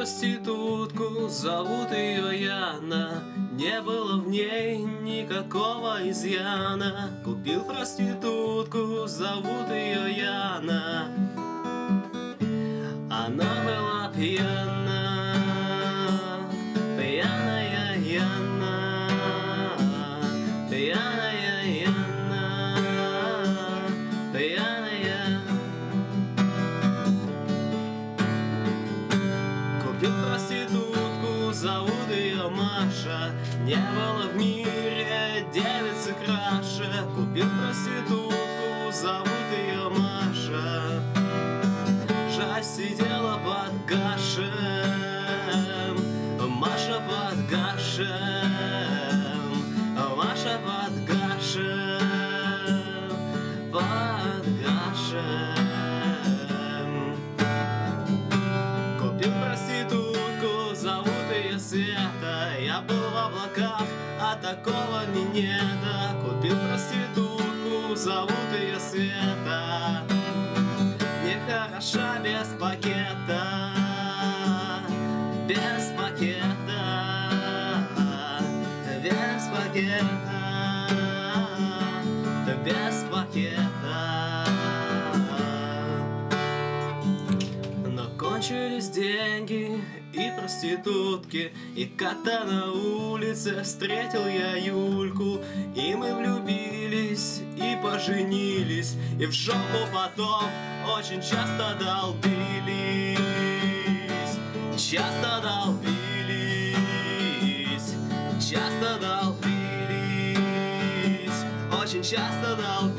проститутку, зовут ее Яна. Не было в ней никакого изъяна. Купил проститутку, зовут ее Яна. Она была пьяна, пьяная Яна, пьяная Яна, пьяная. Купил проститутку, зовут ее Маша. Не было в мире девицы краше. Купил проститутку, зовут ее Маша. Жаль, сидела под гашем, Маша под гашем, Маша под гашем, под гашем. Купил проститутку, зовут ее Света. Я был в облаках, а такого минета. Купил проститутку, зовут ее Света. Нехороша без пакета, без пакета, без пакета, без пакета. Но кончились деньги и проститутки, и как-то на улице встретил я Юльку, и мы влюбились и поженились, и в жопу потом очень часто долбились, часто долбились, часто долбились, очень часто долбились.